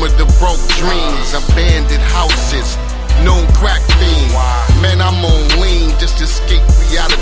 home of the broke dreams, abandoned houses, known crack fiend. Man, I'm on lean just to escape reality.